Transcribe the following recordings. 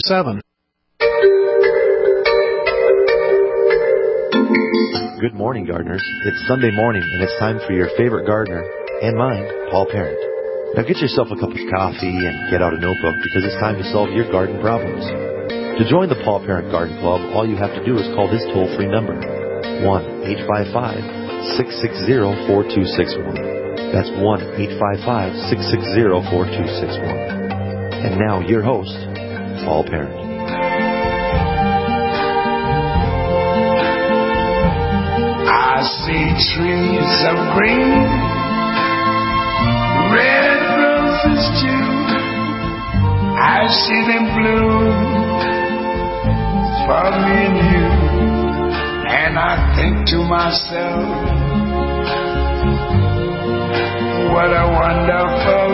7. Good morning, gardeners. It's Sunday morning, and it's time for your favorite gardener, and mine, Paul Parent. Now get yourself a cup of coffee and get out a notebook because it's time to solve your garden problems. To join the Paul Parent Garden Club, all you have to do is call this toll-free number, 1-855-660-4261. That's 1-855-660-4261. And now, your host, Paul Parent. I see trees of green, red roses too. I see them bloom for me and you. And I think to myself, what a wonderful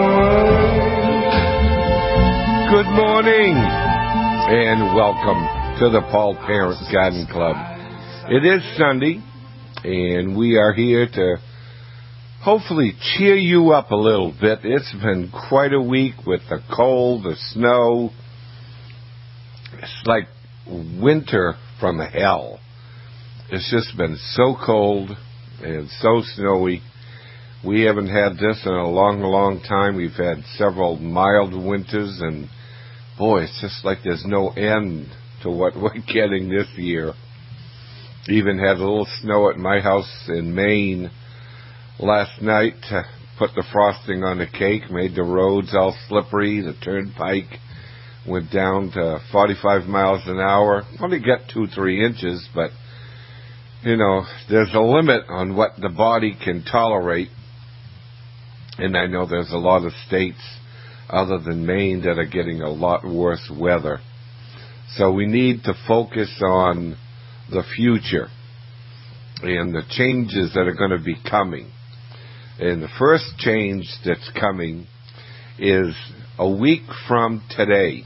world. Good morning and welcome to the Paul Parent Garden Club. It is Sunday, and we are here to hopefully cheer you up a little bit. It's been quite a week with the cold, the snow. It's like winter from hell. It's just been so cold and so snowy. We haven't had this in a long, long time. We've had several mild winters, and boy, it's just like there's no end to what we're getting this year. Even had a little snow at my house in Maine last night to put the frosting on the cake, made the roads all slippery. The turnpike went down to 45 miles an hour. Only got 2-3 inches, but, you know, there's a limit on what the body can tolerate. And I know there's a lot of states other than Maine that are getting a lot worse weather. So we need to focus on the future and the changes that are going to be coming. And the first change that's coming is a week from today.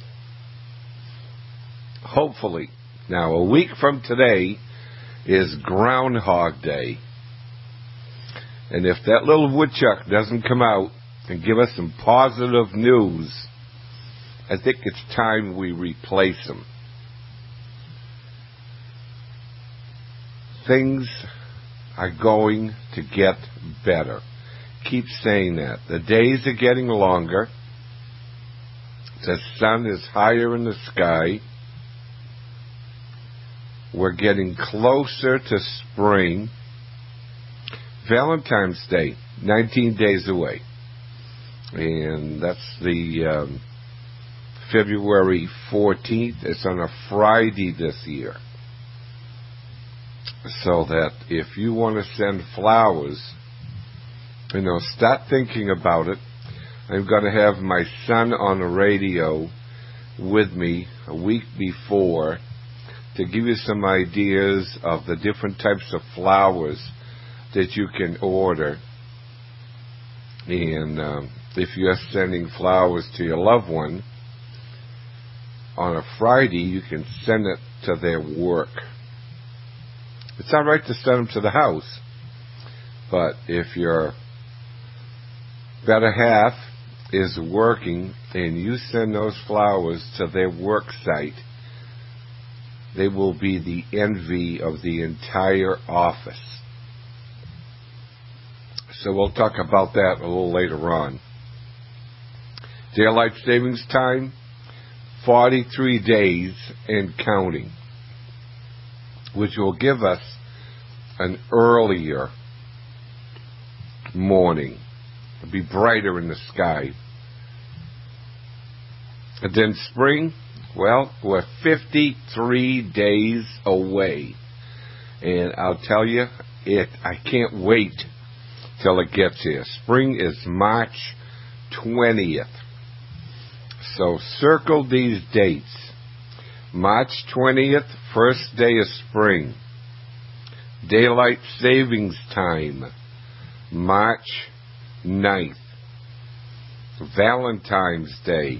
Hopefully. Now, a week from today is Groundhog Day. And if that little woodchuck doesn't come out and give us some positive news, I think it's time we replace him. Things are going to get better. Keep saying that. The days are getting longer. The sun is higher in the sky. We're getting closer to spring. Valentine's Day, 19 days away. And that's the February 14th. It's on a Friday this year. So that if you want to send flowers, you know, start thinking about it. I'm going to have my son on the radio with me a week before to give you some ideas of the different types of flowers that you can order. And if you're sending flowers to your loved one on a Friday, you can send it to their work. It's all right to send them to the house, but if your better half is working and you send those flowers to their work site, they will be the envy of the entire office. So we'll talk about that a little later on. Daylight savings time, 43 days and counting, which will give us an earlier morning. It'll be brighter in the sky. And then spring, well, we're 53 days away. And I'll tell you, I can't wait till it gets here. Spring is March 20th. So circle these dates. March 20th, first day of spring. Daylight savings time, March 9th. Valentine's Day,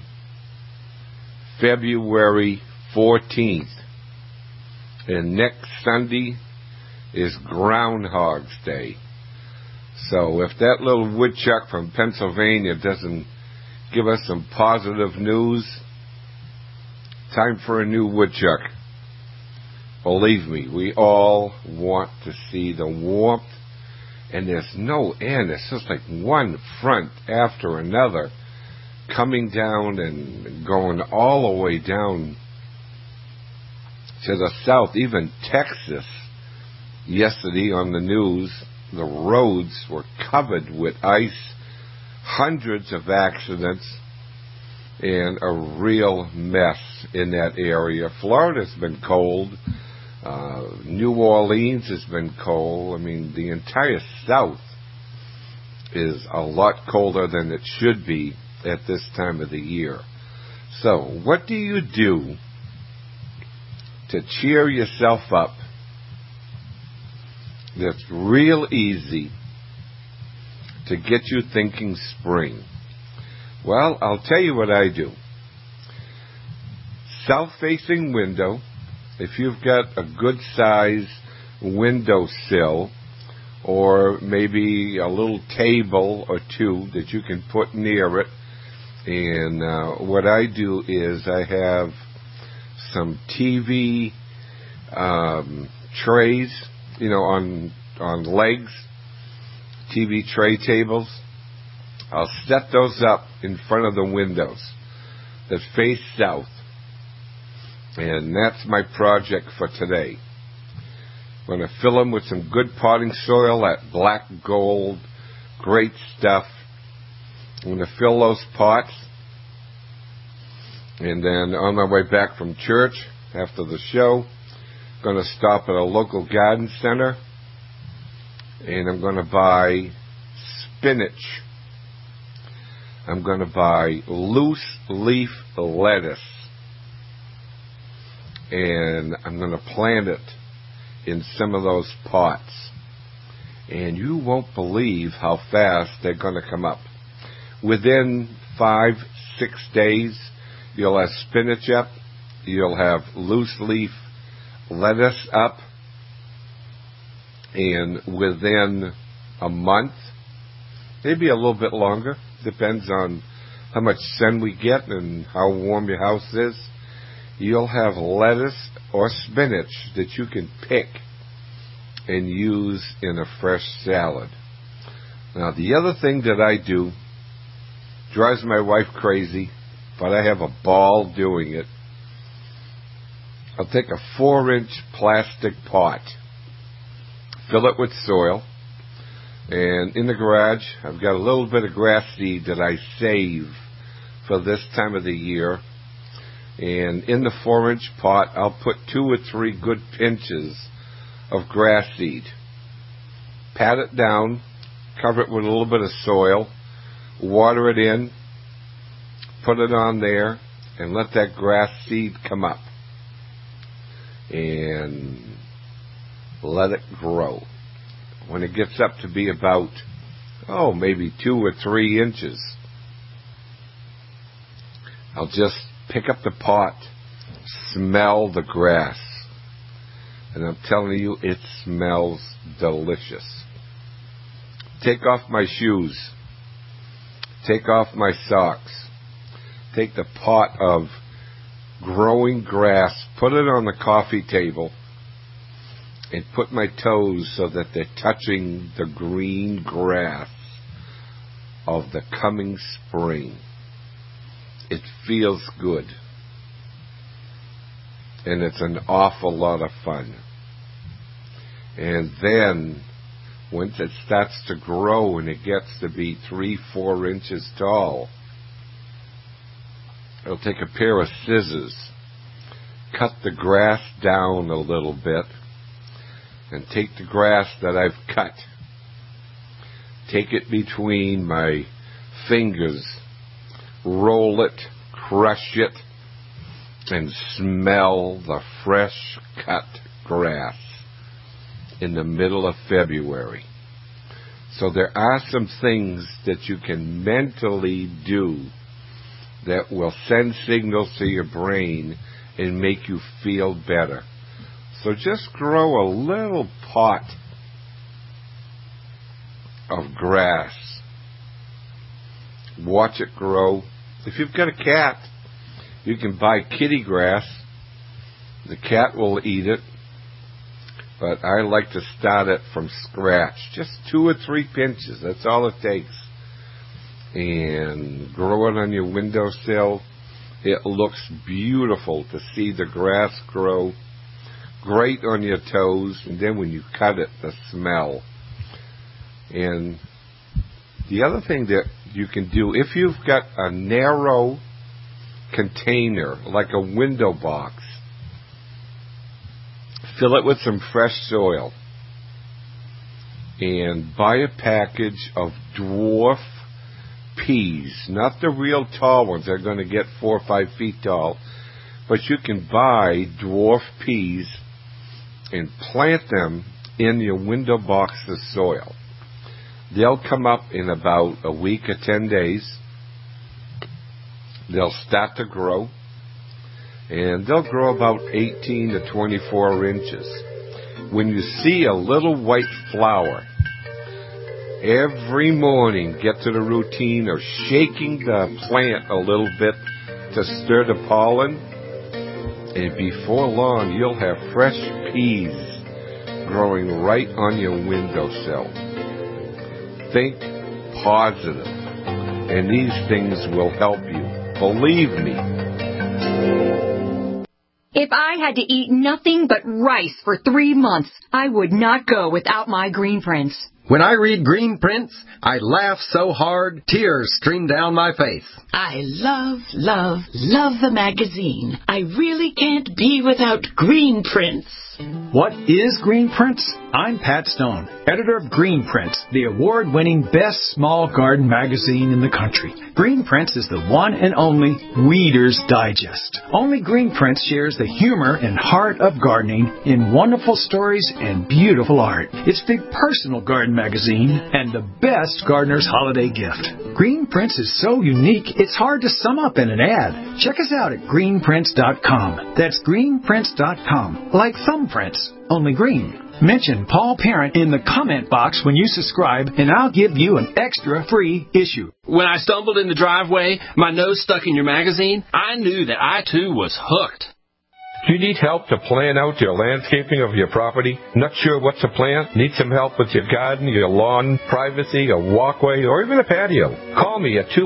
February 14th. And next Sunday is Groundhog's Day. So if that little woodchuck from Pennsylvania doesn't give us some positive news, time for a new woodchuck. Believe me, we all want to see the warmth, and there's no end. It's just like one front after another coming down and going all the way down to the south, even Texas. Yesterday on the news, the roads were covered with ice, hundreds of accidents, and a real mess in that area. Florida's been cold. New Orleans has been cold. I mean, the entire South is a lot colder than it should be at this time of the year. So, what do you do to cheer yourself up that's real easy to get you thinking spring? Well, I'll tell you what I do. South-facing window. If you've got a good size windowsill, or maybe a little table or two that you can put near it, and what I do is I have some TV trays, on legs, TV tray tables. I'll set those up in front of the windows that face south. And that's my project for today. I'm going to fill them with some good potting soil, that black gold, great stuff. I'm going to fill those pots. And then on my way back from church after the show, I'm going to stop at a local garden center. And I'm going to buy spinach. I'm going to buy loose leaf lettuce. And I'm going to plant it in some of those pots. And you won't believe how fast they're going to come up. Within 5-6 days, you'll have spinach up. You'll have loose leaf lettuce up. And within a month, maybe a little bit longer, depends on how much sun we get and how warm your house is, you'll have lettuce or spinach that you can pick and use in a fresh salad. Now, the other thing that I do drives my wife crazy, but I have a ball doing it. I'll take a 4-inch plastic pot, fill it with soil, and in the garage, I've got a little bit of grass seed that I save for this time of the year. And in the 4-inch pot, I'll put 2 or 3 good pinches of grass seed. Pat it down, cover it with a little bit of soil, water it in, put it on there, and let that grass seed come up. And let it grow. When it gets up to be about, maybe 2 or 3 inches, I'll just pick up the pot, smell the grass, and I'm telling you, it smells delicious. Take off my shoes, take off my socks, take the pot of growing grass, put it on the coffee table, and put my toes so that they're touching the green grass of the coming spring. It feels good. And it's an awful lot of fun. And then, once it starts to grow and it gets to be 3-4 inches tall, I'll take a pair of scissors, cut the grass down a little bit, and take the grass that I've cut, take it between my fingers, roll it, crush it, and smell the fresh cut grass in the middle of February. So there are some things that you can mentally do that will send signals to your brain and make you feel better. So just grow a little pot of grass. Watch it grow. If you've got a cat, You can buy kitty grass. The cat will eat it. But I like to start it from scratch. Just 2 or 3 pinches. That's all it takes. And grow it on your windowsill. It looks beautiful to see the grass grow. Great on your toes. And then when you cut it, the smell. And the other thing that you can do, if you've got a narrow container, like a window box, fill it with some fresh soil and buy a package of dwarf peas, not the real tall ones. They're going to get 4 or 5 feet tall, but you can buy dwarf peas and plant them in your window box of soil. They'll come up in about a week or 10 days. They'll start to grow, and they'll grow about 18 to 24 inches. When you see a little white flower, every morning get to the routine of shaking the plant a little bit to stir the pollen, and before long you'll have fresh peas growing right on your windowsill. Think positive, and these things will help you. Believe me. If I had to eat nothing but rice for 3 months, I would not go without my Green Prints. When I read Green Prints, I laugh so hard, tears stream down my face. I love, love, love the magazine. I really can't be without Green Prints. What is Green Prints? I'm Pat Stone, editor of Green Prints, the award-winning best small garden magazine in the country. Green Prints is the one and only Weeder's Digest. Only Green Prints shares the humor and heart of gardening in wonderful stories and beautiful art. It's the personal garden magazine and the best gardener's holiday gift. Green Prints is so unique, it's hard to sum up in an ad. Check us out at greenprints.com. That's greenprints.com, like thumbprints, only green. Mention Paul Parent in the comment box when you subscribe, and I'll give you an extra free issue. When I stumbled in the driveway, my nose stuck in your magazine, I knew that I, too, was hooked. Do you need help to plan out your landscaping of your property? Not sure what to plant? Need some help with your garden, your lawn, privacy, a walkway, or even a patio? Call me at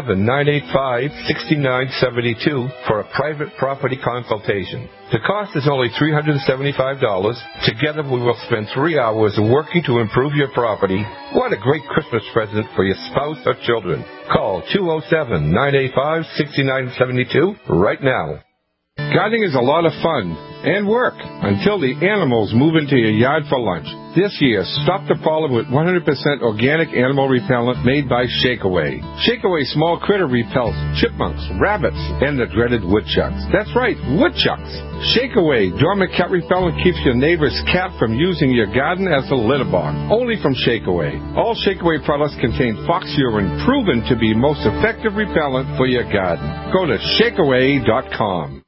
207-985-6972 for a private property consultation. The cost is only $375. Together we will spend 3 hours working to improve your property. What a great Christmas present for your spouse or children. Call 207-985-6972 right now. Gardening is a lot of fun and work until the animals move into your yard for lunch. This year, stop the problem with 100% organic animal repellent made by Shakeaway. Shakeaway small critter repels chipmunks, rabbits, and the dreaded woodchucks. That's right, woodchucks. Shakeaway dormant cat repellent keeps your neighbor's cat from using your garden as a litter box. Only from Shakeaway. All Shakeaway products contain fox urine, proven to be most effective repellent for your garden. Go to shakeaway.com.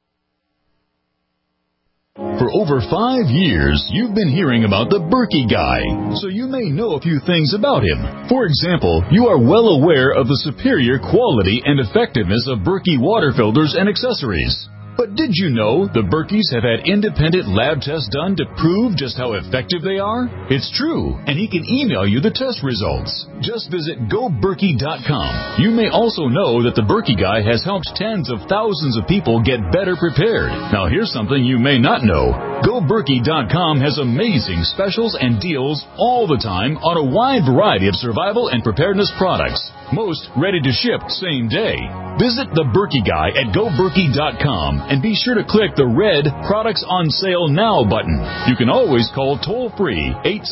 For over 5 years, you've been hearing about the Berkey Guy, so you may know a few things about him. For example, you are well aware of the superior quality and effectiveness of Berkey water filters and accessories. But did you know the Berkeys have had independent lab tests done to prove just how effective they are? It's true, and he can email you the test results. Just visit GoBerkey.com. You may also know that the Berkey Guy has helped tens of thousands of people get better prepared. Now here's something you may not know. GoBerkey.com has amazing specials and deals all the time on a wide variety of survival and preparedness products. Most ready to ship same day. Visit the Berkey Guy at GoBerkey.com and be sure to click the red Products on Sale Now button. You can always call toll-free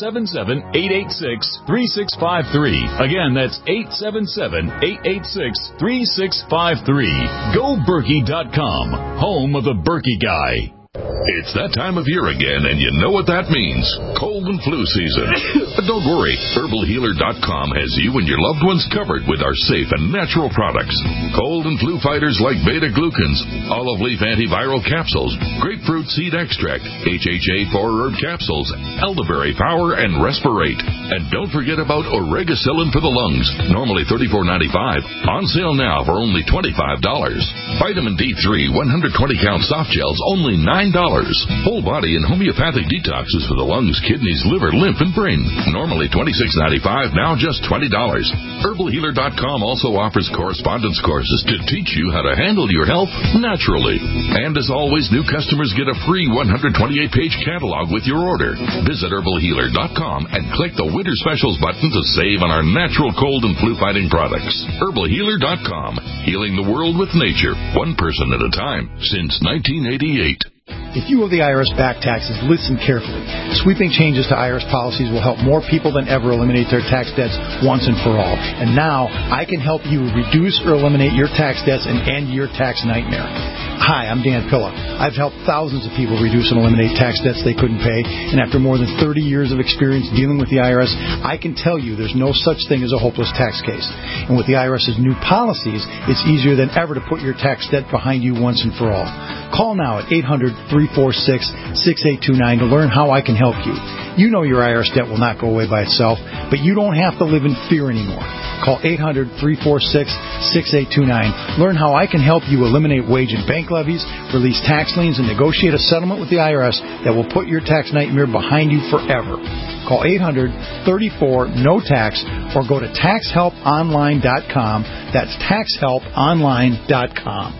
877-886-3653. Again, that's 877-886-3653. GoBerkey.com, home of the Berkey Guy. It's that time of year again, and you know what that means. Cold and flu season. But don't worry. HerbalHealer.com has you and your loved ones covered with our safe and natural products. Cold and flu fighters like beta-glucans, olive leaf antiviral capsules, grapefruit seed extract, HHA 4-herb capsules, elderberry power, and respirate. And don't forget about Oregacillin for the lungs, normally $34.95. On sale now for only $25. Vitamin D3 120-count soft gels, only $9. Whole body and homeopathic detoxes for the lungs, kidneys, liver, lymph, and brain. Normally $26.95, now just $20. HerbalHealer.com also offers correspondence courses to teach you how to handle your health naturally. And as always, new customers get a free 128-page catalog with your order. Visit HerbalHealer.com and click the Winter Specials button to save on our natural cold and flu-fighting products. HerbalHealer.com, healing the world with nature, one person at a time, since 1988. If you owe the IRS back taxes, listen carefully. Sweeping changes to IRS policies will help more people than ever eliminate their tax debts once and for all. And now, I can help you reduce or eliminate your tax debts and end your tax nightmare. Hi, I'm Dan Pilla. I've helped thousands of people reduce and eliminate tax debts they couldn't pay, and after more than 30 years of experience dealing with the IRS, I can tell you there's no such thing as a hopeless tax case. And with the IRS's new policies, it's easier than ever to put your tax debt behind you once and for all. Call now at 800-346-6829 to learn how I can help you. You know your IRS debt will not go away by itself, but you don't have to live in fear anymore. Call 800-346-6829. Learn how I can help you eliminate wage and bank levies, release tax liens, and negotiate a settlement with the IRS that will put your tax nightmare behind you forever. Call 800-34-NO-TAX or go to TaxHelpOnline.com. That's TaxHelpOnline.com.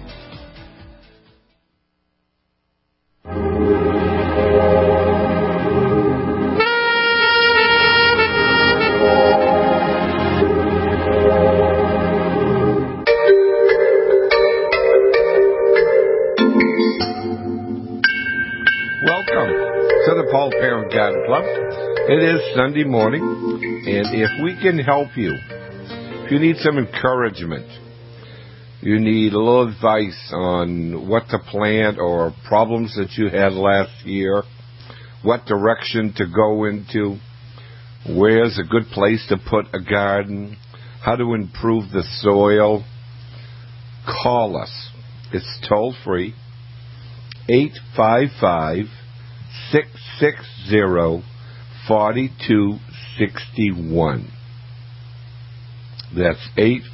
To the Paul Parent Garden Club. It is Sunday morning, and if we can help you, if you need some encouragement, you need a little advice on what to plant or problems that you had last year, what direction to go into, where's a good place to put a garden, how to improve the soil, call us. It's toll free, 855-660-4261. That's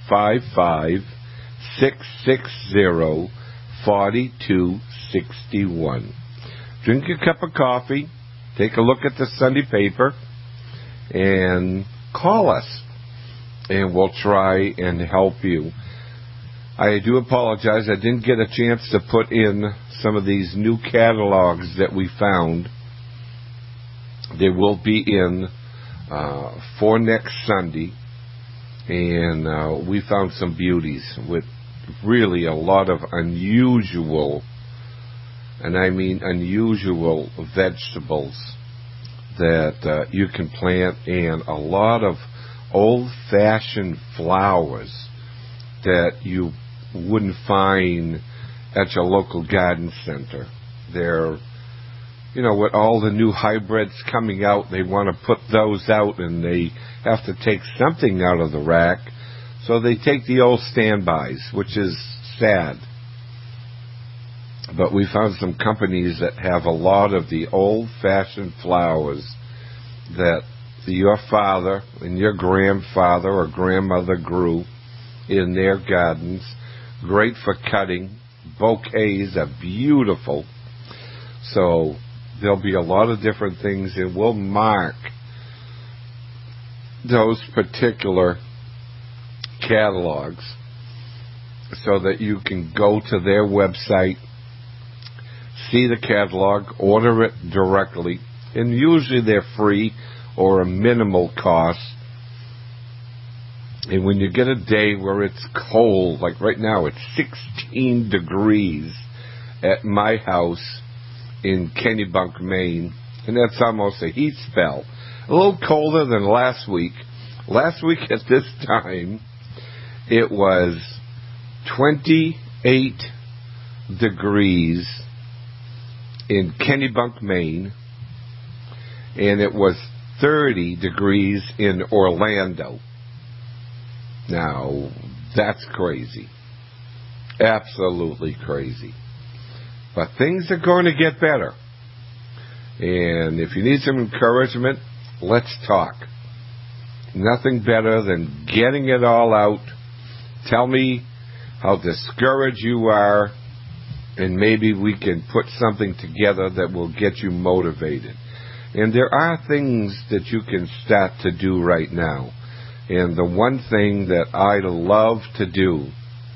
855-660-4261. Drink a cup of coffee, take a look at the Sunday paper, and call us, and we'll try and help you. I do apologize. I didn't get a chance to put in some of these new catalogs that we found. They will be in for next Sunday. And we found some beauties with really a lot of unusual, and I mean unusual, vegetables that you can plant, and a lot of old-fashioned flowers that you wouldn't find at your local garden center. They're, you know, with all the new hybrids coming out, they want to put those out, and they have to take something out of the rack, so they take the old standbys, which is sad. But we found some companies that have a lot of the old-fashioned flowers that your father and your grandfather or grandmother grew in their gardens. Great for cutting. Bouquets are beautiful. So there'll be a lot of different things, and we'll mark those particular catalogs so that you can go to their website, see the catalog, order it directly, and usually they're free or a minimal cost. And when you get a day where it's cold, like right now it's 16 degrees at my house in Kennebunk, Maine, and that's almost a heat spell. A little colder than last week. Last week at this time, it was 28 degrees in Kennebunk, Maine, and it was 30 degrees in Orlando. Now, that's crazy. Absolutely crazy. But things are going to get better. And if you need some encouragement, let's talk. Nothing better than getting it all out. Tell me how discouraged you are, and maybe we can put something together that will get you motivated. And there are things that you can start to do right now. And the one thing that I love to do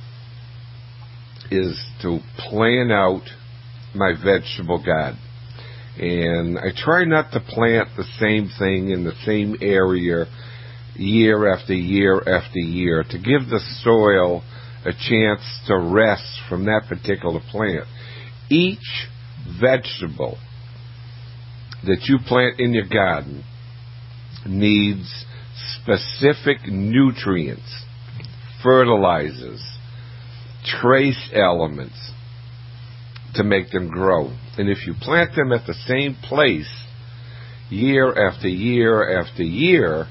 is to plan out my vegetable garden. And I try not to plant the same thing in the same area year after year after year, to give the soil a chance to rest from that particular plant. Each vegetable that you plant in your garden needs specific nutrients, fertilizers, trace elements to make them grow. And if you plant them at the same place year after year after year,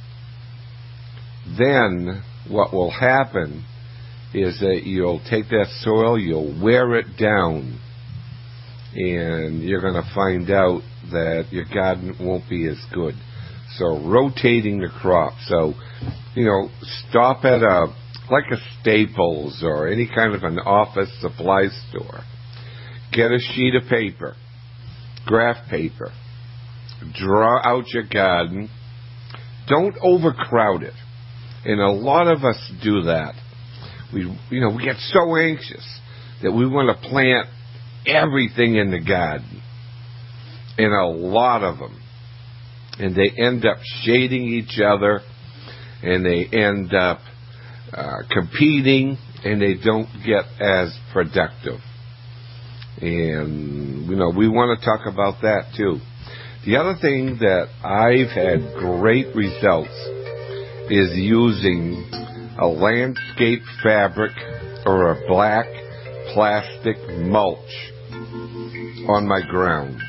then what will happen is that you'll take that soil, you'll wear it down, and you're going to find out that your garden won't be as good. So rotating the crop. So, stop at like a Staples or any kind of an office supply store. Get a sheet of paper, graph paper. Draw out your garden. Don't overcrowd it. And a lot of us do that. We get so anxious that we want to plant everything in the garden. And a lot of them. And they end up shading each other. And they end up competing. And they don't get as productive. And, we want to talk about that too. The other thing that I've had great results is using a landscape fabric or a black plastic mulch on my ground.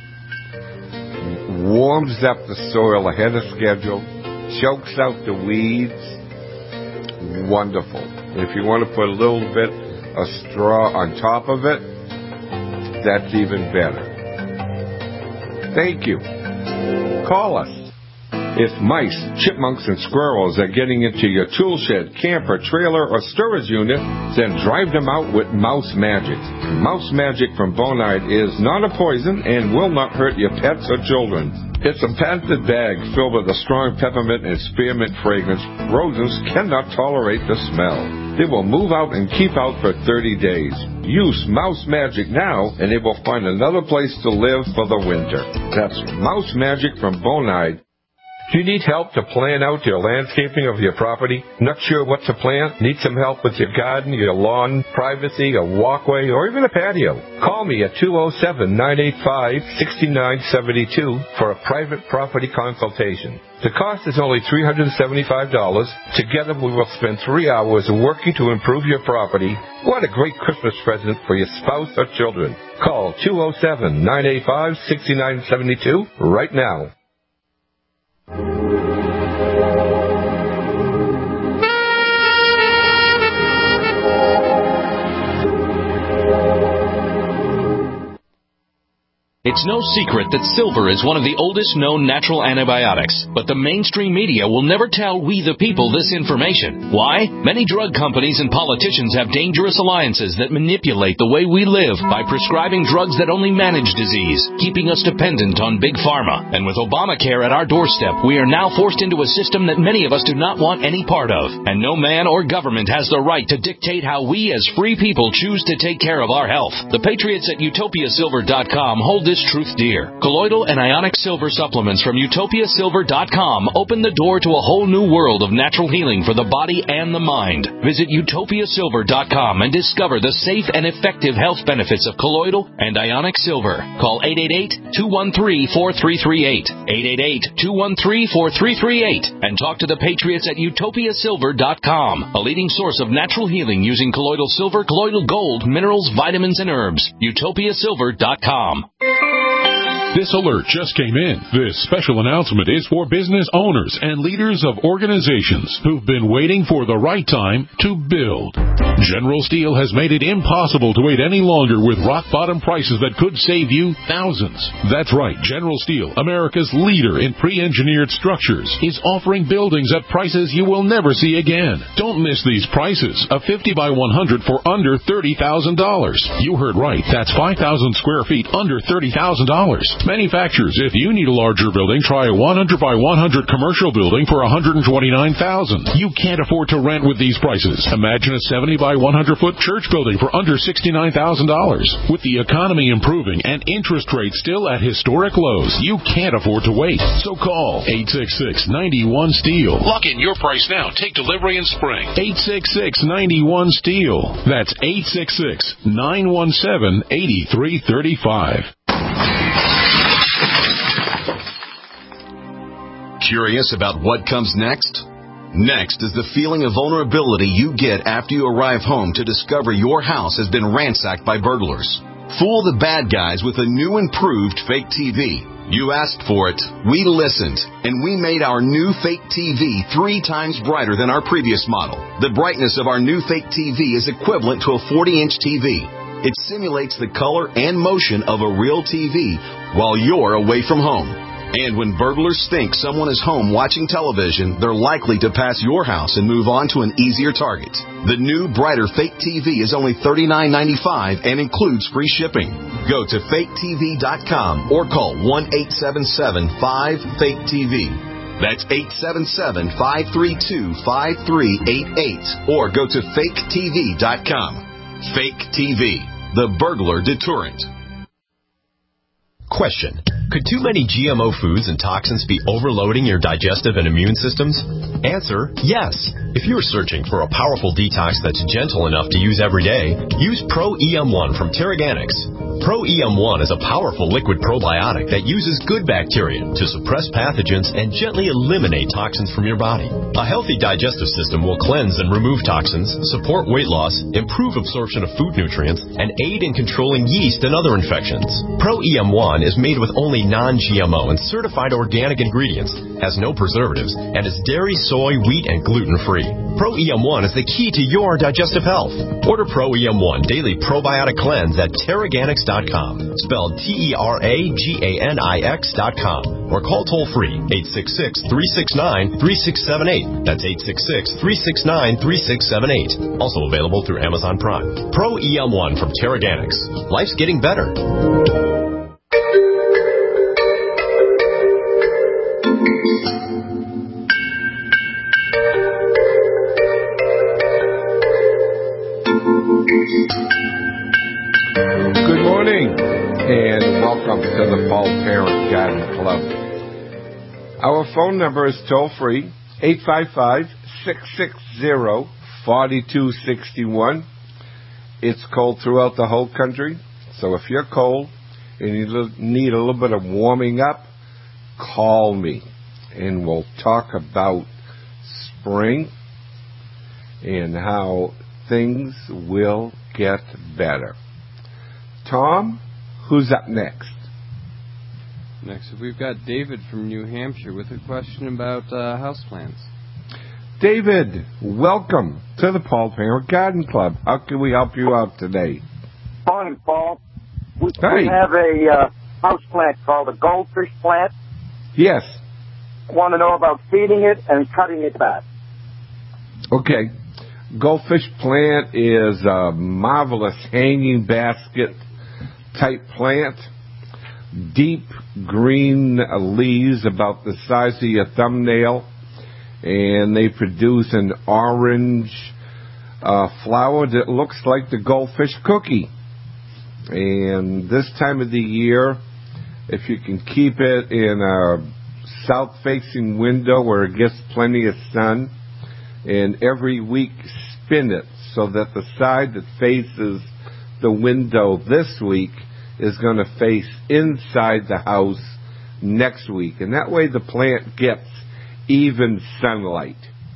Warms up the soil ahead of schedule, chokes out the weeds. Wonderful. If you want to put a little bit of straw on top of it, that's even better. Thank you. Call us. If mice, chipmunks, and squirrels are getting into your tool shed, camper, trailer, or storage unit, then drive them out with Mouse Magic. Mouse Magic from Bonide is not a poison and will not hurt your pets or children. It's a patented bag filled with a strong peppermint and spearmint fragrance. Rodents cannot tolerate the smell. They will move out and keep out for 30 days. Use Mouse Magic now, and they will find another place to live for the winter. That's Mouse Magic from Bonide. Do you need help to plan out your landscaping of your property? Not sure what to plant? Need some help with your garden, your lawn, privacy, a walkway, or even a patio? Call me at 207-985-6972 for a private property consultation. The cost is only $375. Together we will spend 3 hours working to improve your property. What a great Christmas present for your spouse or children. Call 207-985-6972 right now. It's no secret that silver is one of the oldest known natural antibiotics, but the mainstream media will never tell we the people this information. Why? Many drug companies and politicians have dangerous alliances that manipulate the way we live by prescribing drugs that only manage disease, keeping us dependent on big pharma. And with Obamacare at our doorstep, we are now forced into a system that many of us do not want any part of. And no man or government has the right to dictate how we as free people choose to take care of our health. The patriots at utopiasilver.com hold this truth dear. Colloidal and ionic silver supplements from utopiasilver.com open the door to a whole new world of natural healing for the body and the mind. Visit utopiasilver.com and discover the safe and effective health benefits of colloidal and ionic silver. Call 888-213-4338, 888-213-4338, and talk to the patriots at utopiasilver.com, a leading source of natural healing using colloidal silver, colloidal gold, minerals, vitamins, and herbs. utopiasilver.com. This alert just came in. This special announcement is for business owners and leaders of organizations who've been waiting for the right time to build. General Steel has made it impossible to wait any longer with rock-bottom prices that could save you thousands. That's right. General Steel, America's leader in pre-engineered structures, is offering buildings at prices you will never see again. Don't miss these prices. A 50 by 100 for under $30,000. You heard right. That's 5,000 square feet under $30,000. Manufacturers, if you need a larger building, try a 100 by 100 commercial building for $129,000. You can't afford to rent with these prices. Imagine a 70 by 100 foot church building for under $69,000. With the economy improving and interest rates still at historic lows, you can't afford to wait. So call 866-91-STEEL. Lock in your price now. Take delivery in spring. 866-91-STEEL. That's 866-917-8335. Curious about what comes next? Next is the feeling of vulnerability you get after you arrive home to discover your house has been ransacked by burglars. Fool the bad guys with a new improved fake TV. You asked for it, we listened, and we made our new fake TV 3 times brighter than our previous model. The brightness of our new fake TV is equivalent to a 40-inch TV. It simulates the color and motion of a real TV while you're away from home. And when burglars think someone is home watching television, they're likely to pass your house and move on to an easier target. The new, brighter fake TV is only $39.95 and includes free shipping. Go to faketv.com or call 1-877-5-FAKE-TV. That's 877-532-5388 or go to faketv.com. Fake TV, the burglar deterrent. Question. Could too many GMO foods and toxins be overloading your digestive and immune systems? Answer, yes. If you're searching for a powerful detox that's gentle enough to use every day, use Pro-EM1 from Terraganics. Pro-EM1 is a powerful liquid probiotic that uses good bacteria to suppress pathogens and gently eliminate toxins from your body. A healthy digestive system will cleanse and remove toxins, support weight loss, improve absorption of food nutrients, and aid in controlling yeast and other infections. Pro-EM1 is made with only non-GMO and certified organic ingredients, has no preservatives, and is dairy, soy, wheat, and gluten-free. Pro-EM1 is the key to your digestive health. Order Pro-EM1 Daily Probiotic Cleanse at Terraganics.com, spelled Terraganix.com, or call toll-free 866-369-3678. That's 866-369-3678. Also available through Amazon Prime. Pro-EM1 from Terraganics. Life's getting better. Good morning, and welcome to the Paul Parent Garden Club. Our phone number is toll-free, 855-660-4261. It's cold throughout the whole country, so if you're cold and you need a little bit of warming up, call me, and we'll talk about spring and how things will get better. Tom, who's up next? Next, we've got David from New Hampshire with a question about houseplants. David, welcome to the Paul Parent Garden Club. How can we help you out today? Morning, Paul. We have a houseplant called a goldfish plant. Yes. I want to know about feeding it and cutting it back. Okay. Goldfish plant is a marvelous hanging basket type plant. Deep green leaves about the size of your thumbnail, and they produce an orange flower that looks like the goldfish cookie. And this time of the year, if you can keep it in a south-facing window where it gets plenty of sun, and every week spin it so that the side that faces the window this week is going to face inside the house next week. And that way the plant gets even sunlight.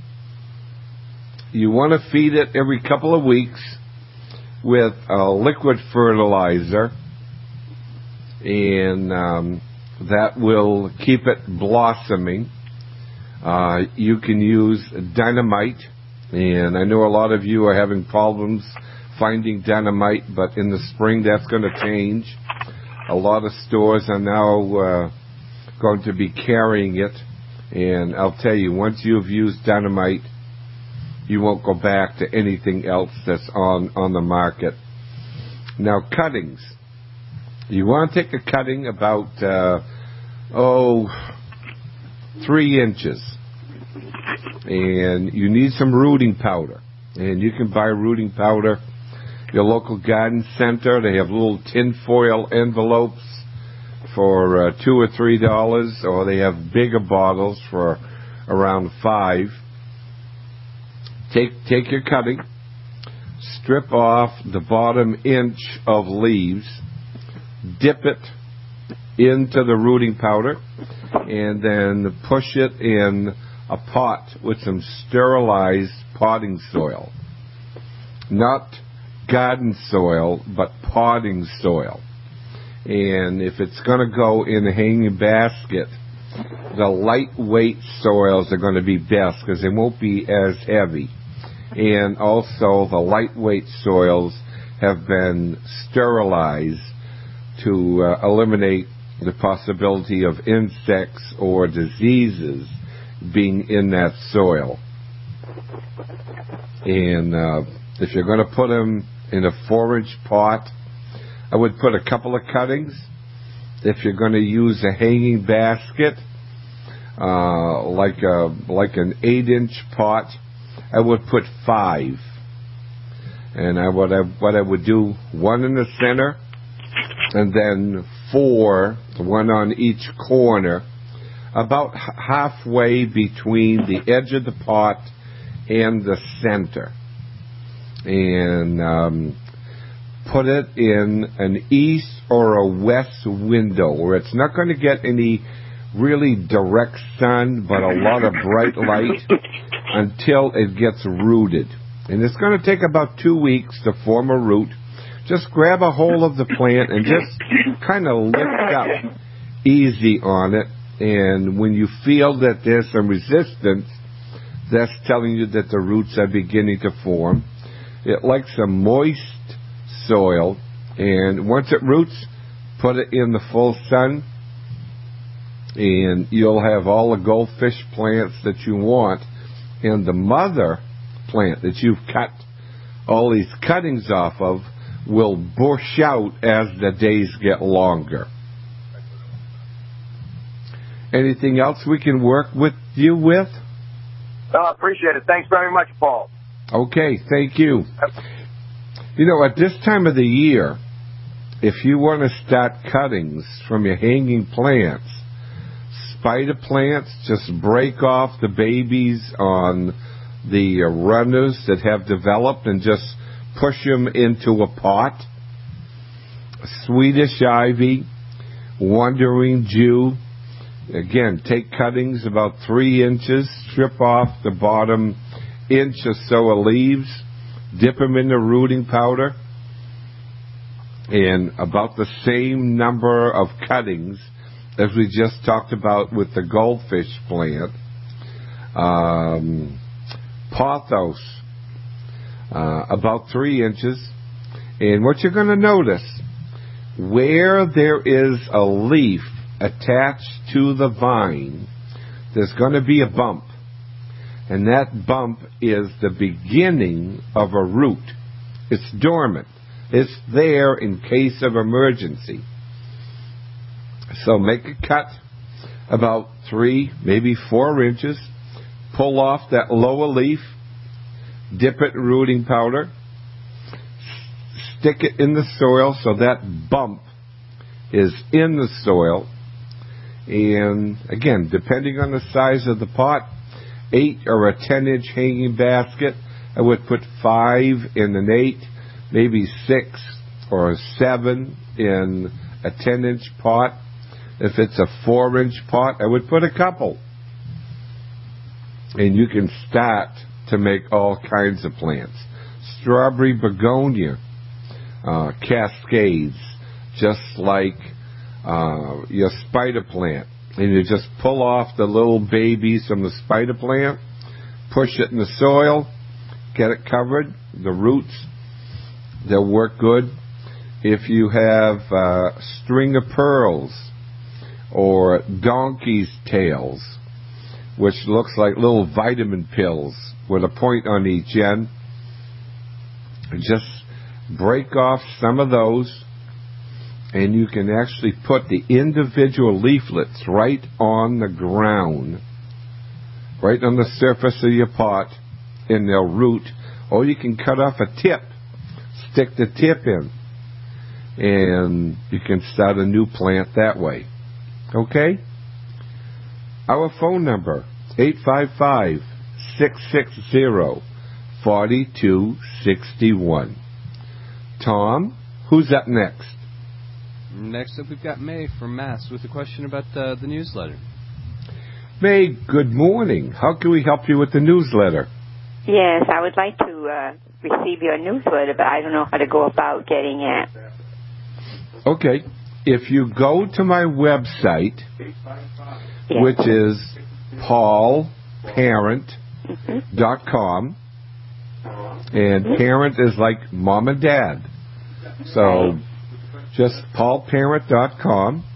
You want to feed it every couple of weeks with a liquid fertilizer. and that will keep it blossoming. You can use dynamite, and I know a lot of you are having problems finding dynamite, but in the spring that's going to change. A lot of stores are now going to be carrying it, and I'll tell you, once you've used dynamite, you won't go back to anything else that's on the market. Now, cuttings. You want to take a cutting about 3 inches, and you need some rooting powder, and you can buy rooting powder your local garden center. They have little tin foil envelopes for $2 or $3, or they have bigger bottles for around $5. Take your cutting, strip off the bottom inch of leaves, dip it into the rooting powder, and then push it in a pot with some sterilized potting soil. Not garden soil, but potting soil. And if it's going to go in the hanging basket, the lightweight soils are going to be best because they won't be as heavy. And also the lightweight soils have been sterilized to eliminate the possibility of insects or diseases being in that soil. And if you're going to put them in a 4-inch pot, I would put a couple of cuttings. If you're going to use a hanging basket, like an 8-inch pot, I would put 5. And what I would do, 1 in the center, and then 4, 1 on each corner, about halfway between the edge of the pot and the center. And put it in an east or a west window where it's not going to get any really direct sun, but a lot of bright light until it gets rooted. And it's going to take about 2 weeks to form a root. Just grab a hold of the plant and just kind of lift up easy on it. And when you feel that there's some resistance, that's telling you that the roots are beginning to form. It likes a moist soil, and once it roots, put it in the full sun, and you'll have all the goldfish plants that you want, and the mother plant that you've cut all these cuttings off of will bush out as the days get longer. Anything else we can work with you with? I appreciate it. Thanks very much, Paul. Okay, thank you. You know, at this time of the year, if you want to start cuttings from your hanging plants, spider plants, just break off the babies on the runners that have developed and just push them into a pot. Swedish ivy, wandering Jew. Again, take cuttings about 3 inches, strip off the bottom inch or so of leaves, dip them in the rooting powder, and about the same number of cuttings as we just talked about with the goldfish plant. Pothos, about 3 inches. And what you're going to notice, where there is a leaf attached to the vine, there's going to be a bump. And that bump is the beginning of a root. It's dormant. It's there in case of emergency. So make a cut about 3, maybe 4 inches. Pull off that lower leaf. Dip it in rooting powder. Stick it in the soil so that bump is in the soil. And again, depending on the size of the pot, 8 or a 10-inch hanging basket, I would put 5 in an 8, maybe 6 or a 7 in a 10-inch pot. If it's a 4-inch pot, I would put a couple. And you can start to make all kinds of plants. Strawberry begonia, cascades, just like your spider plant. And you just pull off the little babies from the spider plant, push it in the soil, get it covered, the roots, they'll work good. If you have string of pearls or donkey's tails, which looks like little vitamin pills with a point on each end, just break off some of those, and you can actually put the individual leaflets right on the ground, right on the surface of your pot, and they'll root. Or you can cut off a tip, stick the tip in, and you can start a new plant that way. Okay? Our phone number, 855-660-4261. Tom, who's up next? Next up, we've got May from Mass with a question about the newsletter. May, good morning. How can we help you with the newsletter? Yes, I would like to receive your newsletter, but I don't know how to go about getting it. Okay. If you go to my website, which is paulparent.com, and parent is like mom and dad. So just paulparent.com.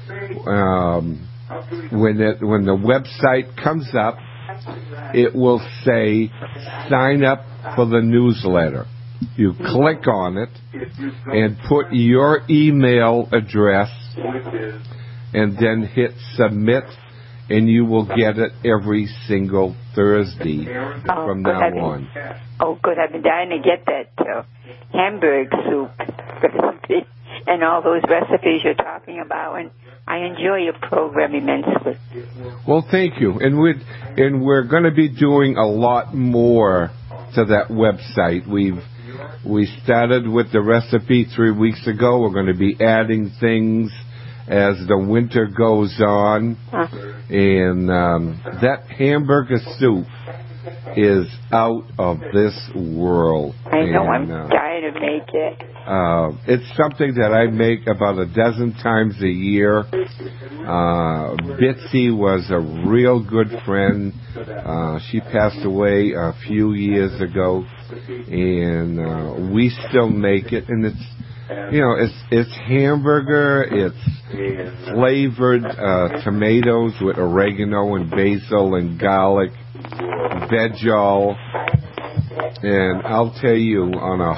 When the website comes up, it will say sign up for the newsletter. You click on it and put your email address and then hit submit, and you will get it every single Thursday from now on. Oh, good. I've been dying to get that Hamburg soup recipe and all those recipes you're talking about, and I enjoy your program immensely. Well, thank you. And we're going to be doing a lot more to that website. We started with the recipe 3 weeks ago. We're going to be adding things as the winter goes on. And that hamburger soup is out of this world. I know, I'm dying to make it. It's something that I make about a dozen times a year. Bitsy was a real good friend. She passed away a few years ago, and we still make it. And it's hamburger. It's flavored tomatoes with oregano and basil and garlic, veg-all. And I'll tell you, on a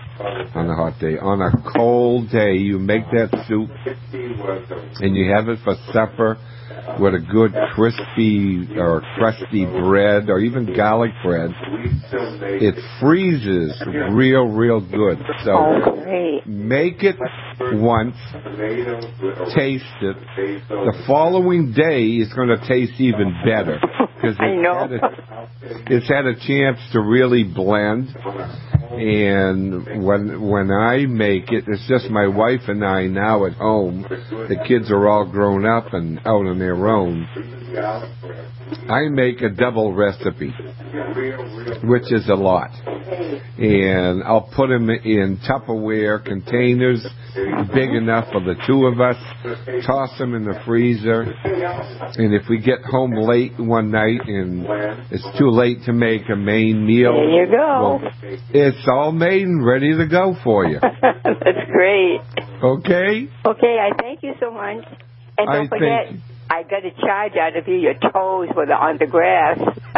cold day, you make that soup and you have it for supper with a good crispy or crusty bread or even garlic bread. It freezes real good. So make it once, taste it. The following day is going to taste even better because it's had a chance to really blend. And when I make it, it's just my wife and I now at home. The kids are all grown up and out on their own. I make a double recipe, which is a lot. And I'll put them in Tupperware containers big enough for the two of us, toss them in the freezer. And if we get home late one night and it's too late to make a main meal, there you go. Well, it's all made and ready to go for you. That's great. Okay? Okay, I thank you so much. And don't forget, I got a charge out of you. Your toes were on the grass.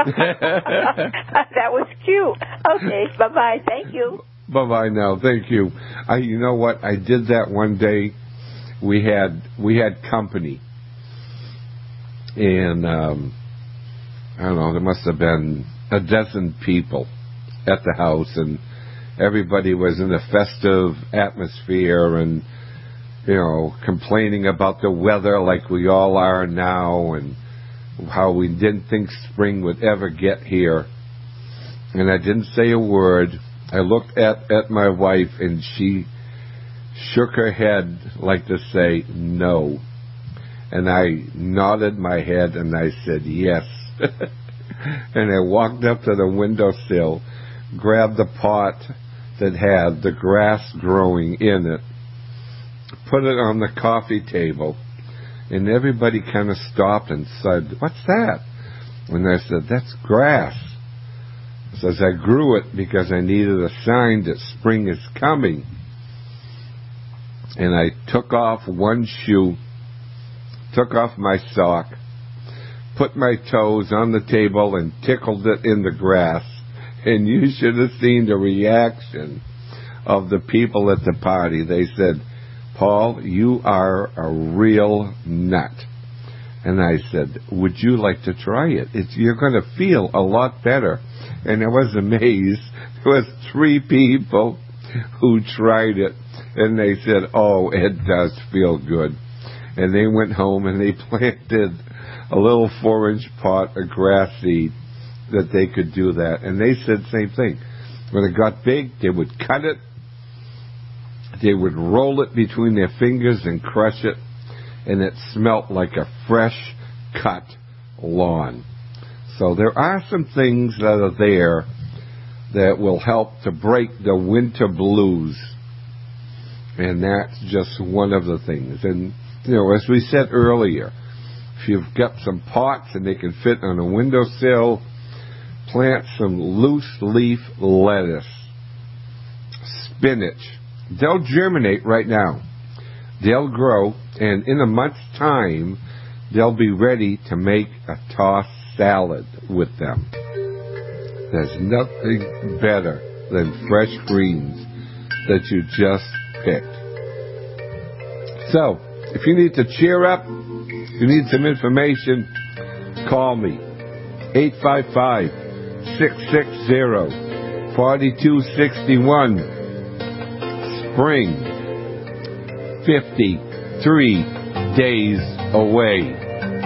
That was cute. Okay, bye-bye. Thank you. Bye-bye now. Thank you. You know what? I did that one day. We had company. And, I don't know, there must have been a dozen people at the house, and everybody was in a festive atmosphere and, complaining about the weather like we all are now and how we didn't think spring would ever get here. And I didn't say a word. I looked at my wife, and she shook her head like to say no. And I nodded my head and I said yes. And I walked up to the windowsill, grabbed the pot that had the grass growing in it, put it on the coffee table, and everybody kind of stopped and said, "What's that?" And I said, "That's grass." It says, "I grew it because I needed a sign that spring is coming." And I took off one shoe, took off my sock, put my toes on the table and tickled it in the grass. And you should have seen the reaction of the people at the party. They said, "Paul, you are a real nut." And I said, "Would you like to try it? You're going to feel a lot better." And I was amazed. There was 3 people who tried it. And they said, "Oh, it does feel good." And they went home and they planted a little 4-inch pot of grass seed that they could do that. And they said the same thing. When it got big, they would cut it. They would roll it between their fingers and crush it. And it smelt like a fresh cut lawn. So there are some things that are there that will help to break the winter blues. And that's just one of the things. And, as we said earlier, if you've got some pots and they can fit on a windowsill, plant some loose leaf lettuce, spinach. They'll germinate right now. They'll grow, and in a month's time, they'll be ready to make a tossed salad with them. There's nothing better than fresh greens that you just picked. So, if you need to cheer up, you need some information, call me. 855-660-4261. Spring. 53 days away.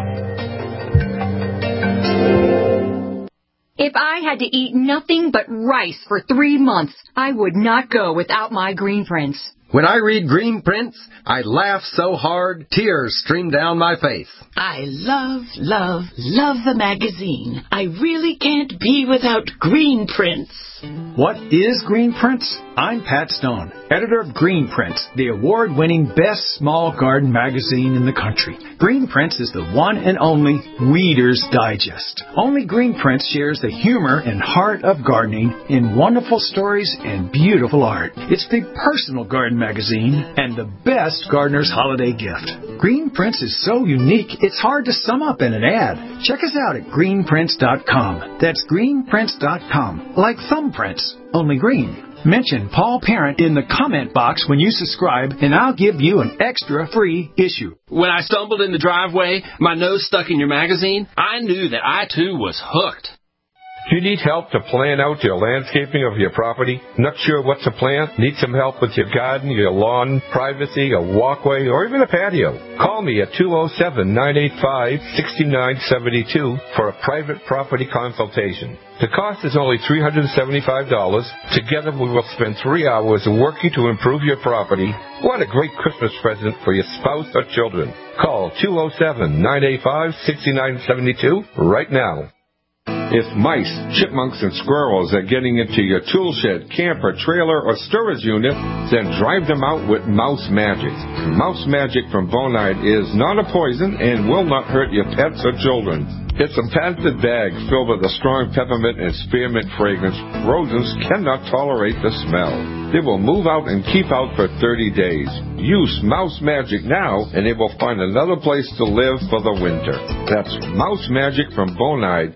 If I had to eat nothing but rice for 3 months, I would not go without my Green Prints. When I read Green Prints, I laugh so hard, tears stream down my face. I love, love, love the magazine. I really can't be without Green Prints. What is Green Prints? I'm Pat Stone, editor of Green Prints, the award-winning best small garden magazine in the country. Green Prints is the one and only Weeder's Digest. Only Green Prints shares the humor and heart of gardening in wonderful stories and beautiful art. It's the personal garden magazine and the best gardener's holiday gift. Green Prints is so unique, it's hard to sum up in an ad. Check us out at greenprints.com. That's greenprints.com, like thumbprints, only green. Mention Paul Parent in the comment box when you subscribe, and I'll give you an extra free issue. When I stumbled in the driveway, my nose stuck in your magazine, I knew that I too was hooked. Do you need help to plan out your landscaping of your property? Not sure what to plant? Need some help with your garden, your lawn, privacy, a walkway, or even a patio? Call me at 207-985-6972 for a private property consultation. The cost is only $375. Together we will spend 3 hours working to improve your property. What a great Christmas present for your spouse or children. Call 207-985-6972 right now. If mice, chipmunks, and squirrels are getting into your tool shed, camper, trailer, or storage unit, then drive them out with Mouse Magic. Mouse Magic from Bonide is not a poison and will not hurt your pets or children. It's a patented bag filled with a strong peppermint and spearmint fragrance. Rodents cannot tolerate the smell. They will move out and keep out for 30 days. Use Mouse Magic now, and they will find another place to live for the winter. That's Mouse Magic from Bonide.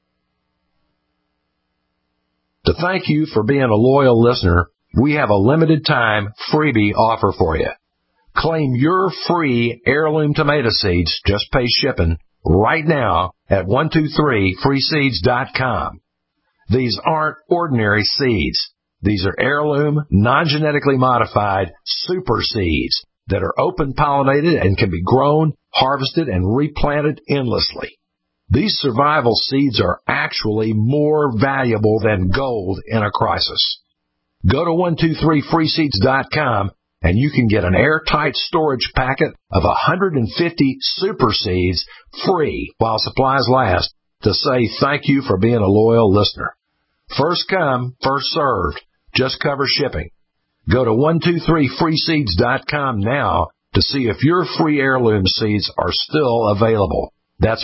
To thank you for being a loyal listener, we have a limited time freebie offer for you. Claim your free heirloom tomato seeds, just pay shipping, right now at 123freeseeds.com. These aren't ordinary seeds. These are heirloom, non-genetically modified super seeds that are open pollinated and can be grown, harvested, and replanted endlessly. These survival seeds are actually more valuable than gold in a crisis. Go to 123freeseeds.com and you can get an airtight storage packet of 150 super seeds free while supplies last to say thank you for being a loyal listener. First come, first served. Just cover shipping. Go to 123freeseeds.com now to see if your free heirloom seeds are still available. That's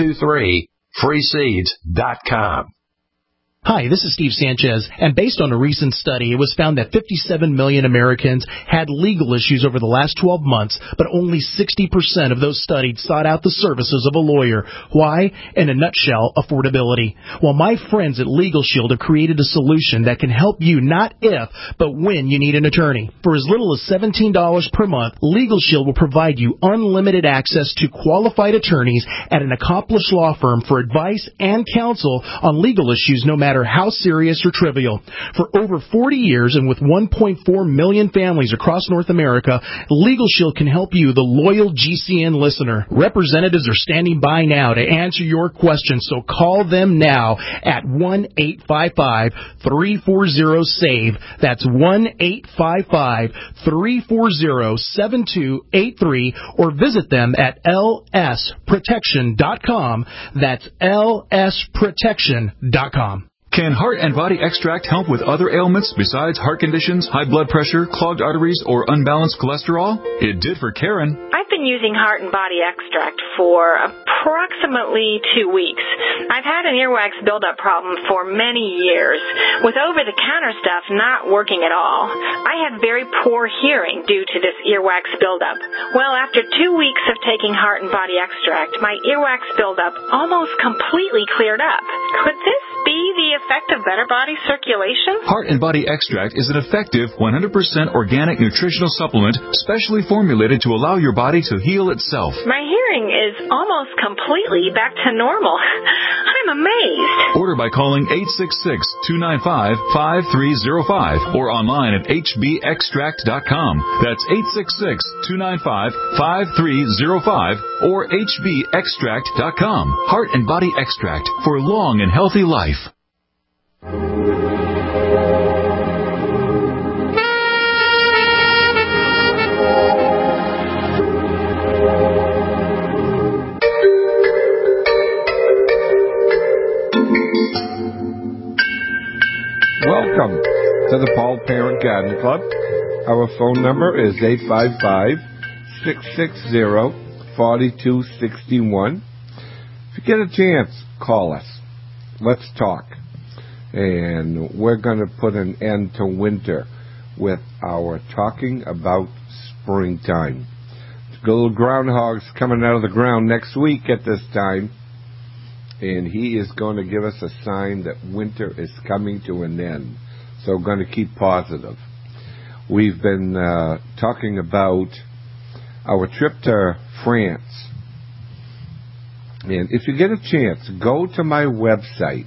123freeseeds.com. Hi, this is Steve Sanchez, and based on a recent study, it was found that 57 million Americans had legal issues over the last 12 months, but only 60% of those studied sought out the services of a lawyer. Why? In a nutshell, affordability. Well, my friends at Legal Shield have created a solution that can help you not if, but when you need an attorney. For as little as $17 per month, Legal Shield will provide you unlimited access to qualified attorneys at an accomplished law firm for advice and counsel on legal issues no matter how serious or trivial. For over 40 years and with 1.4 million families across North America, Legal Shield can help you, the loyal GCN listener. Representatives are standing by now to answer your questions, so call them now at 1-855-340-SAVE. That's 1-855-340-7283, or visit them at lsprotection.com. That's lsprotection.com. Can Heart and Body Extract help with other ailments besides heart conditions, high blood pressure, clogged arteries, or unbalanced cholesterol? It did for Karen. I've been using Heart and Body Extract for approximately 2 weeks. I've had an earwax buildup problem for many years, with over-the-counter stuff not working at all. I had very poor hearing due to this earwax buildup. Well, after 2 weeks of taking Heart and Body Extract, my earwax buildup almost completely cleared up. Could this be the effect of better body circulation? Heart and Body Extract is an effective 100% organic nutritional supplement specially formulated to allow your body to heal itself. My hearing is almost completely back to normal. I'm amazed. Order by calling 866-295-5305 or online at hbextract.com. That's 866-295-5305 or hbextract.com. Heart and Body Extract for long and healthy life. Welcome to the Paul Parent Garden Club. Our phone number is 855-660-4261. If you get a chance, call us. Let's talk. And we're going to put an end to winter with our talking about springtime. The little groundhog's coming out of the ground next week at this time, and he is going to give us a sign that winter is coming to an end. So we're going to keep positive. We've been talking about our trip to France. And if you get a chance, go to my website,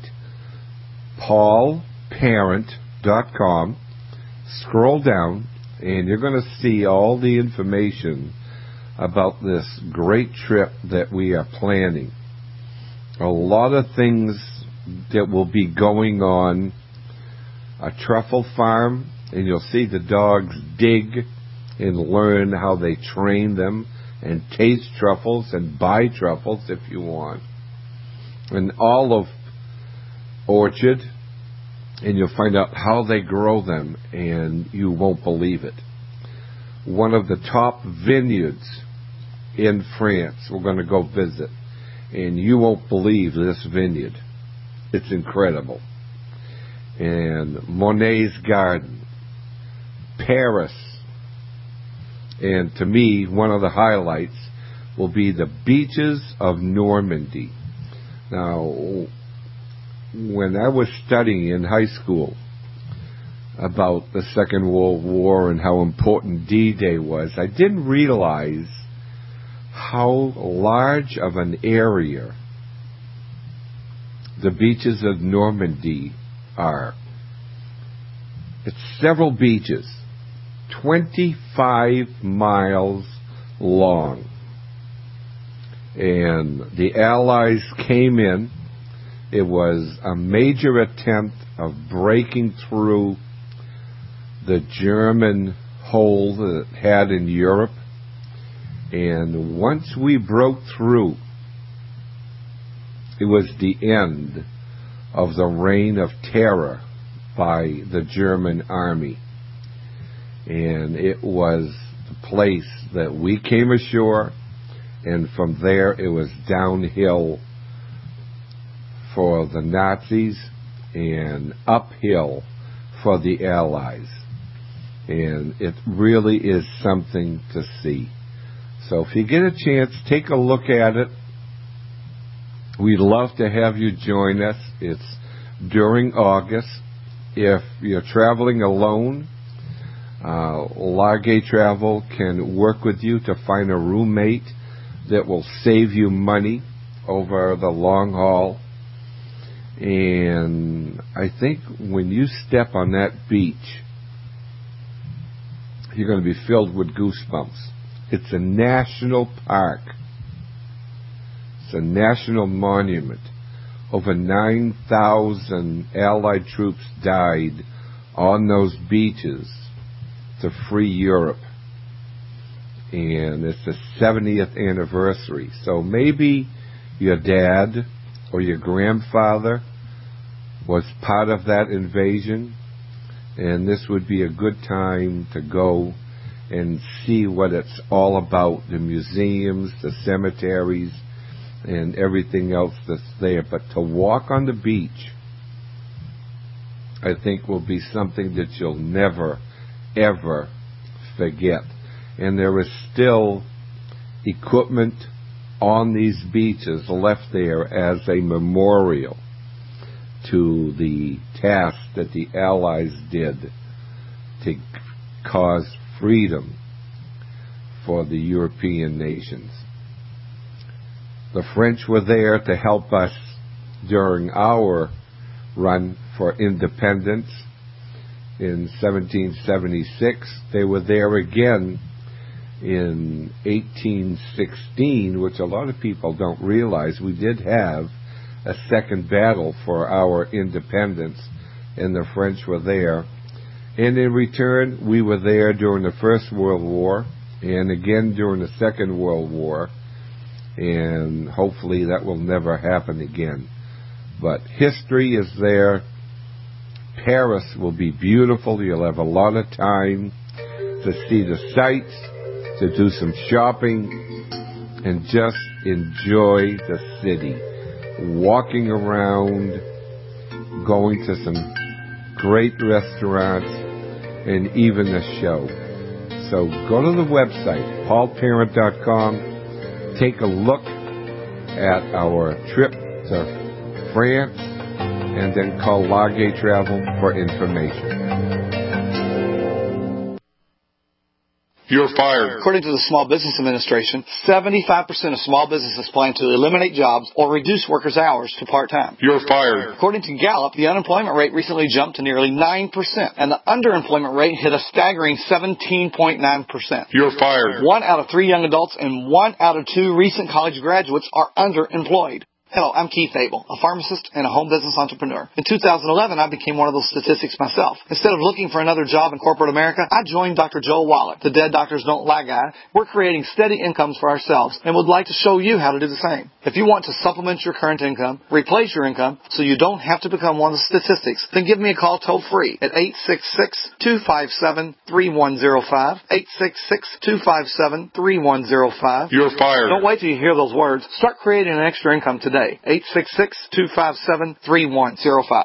paulparent.com, scroll down, and you're going to see all the information about this great trip that we are planning. A lot of things that will be going on. A truffle farm, and you'll see the dogs dig and learn how they train them and taste truffles and buy truffles if you want. An olive orchard, and you'll find out how they grow them, and you won't believe it. One of the top vineyards in France we're going to go visit, and you won't believe this vineyard. It's incredible. And Monet's garden, Paris, and to me, one of the highlights will be the beaches of Normandy. Now, when I was studying in high school about the Second World War and how important D-Day was, I didn't realize how large of an area the beaches of Normandy are. It's several beaches, 25 miles long. And the Allies came in. It was a major attempt of breaking through the German hold that it had in Europe. And once we broke through, it was the end of the reign of terror by the German army. And it was the place that we came ashore, and from there it was downhill for the Nazis and uphill for the Allies. And it really is something to see. So if you get a chance, take a look at it. We'd love to have you join us. It's during August. If you're traveling alone, Largay Travel can work with you to find a roommate that will save you money over the long haul. And I think when you step on that beach, you're going to be filled with goosebumps. It's a national park. It's a national monument. Over 9,000 Allied troops died on those beaches to free Europe. And it's the 70th anniversary. So maybe your dad or your grandfather was part of that invasion, and this would be a good time to go and see what it's all about, the museums, the cemeteries, and everything else that's there. But to walk on the beach, I think, will be something that you'll never, ever forget. And there is still equipment on these beaches left there as a memorial to the task that the Allies did to cause freedom for the European nations. The French were there to help us during our run for independence in 1776. They were there again in 1816, which a lot of people don't realize. We did have a second battle for our independence, and the French were there. And in return, we were there during the First World War and again during the Second World War, and hopefully that will never happen again. But history is there. Paris will be beautiful. You'll have a lot of time to see the sights, to do some shopping, and just enjoy the city. Walking around, going to some great restaurants, and even a show. So go to the website, paulparent.com. Take a look at our trip to France, and then call Largay Travel for information. You're fired. According to the Small Business Administration, 75% of small businesses plan to eliminate jobs or reduce workers' hours to part-time. You're fired. According to Gallup, the unemployment rate recently jumped to nearly 9%, and the underemployment rate hit a staggering 17.9%. You're fired. 1 out of 3 young adults and 1 out of 2 recent college graduates are underemployed. Hello, I'm Keith Abel, a pharmacist and a home business entrepreneur. In 2011, I became one of those statistics myself. Instead of looking for another job in corporate America, I joined Dr. Joel Wallach, the Dead Doctors Don't Lie guy. We're creating steady incomes for ourselves and would like to show you how to do the same. If you want to supplement your current income, replace your income so you don't have to become one of the statistics, then give me a call toll free at 866-257-3105, 866-257-3105. You're fired. Don't wait till you hear those words. Start creating an extra income today. 866-257-3105.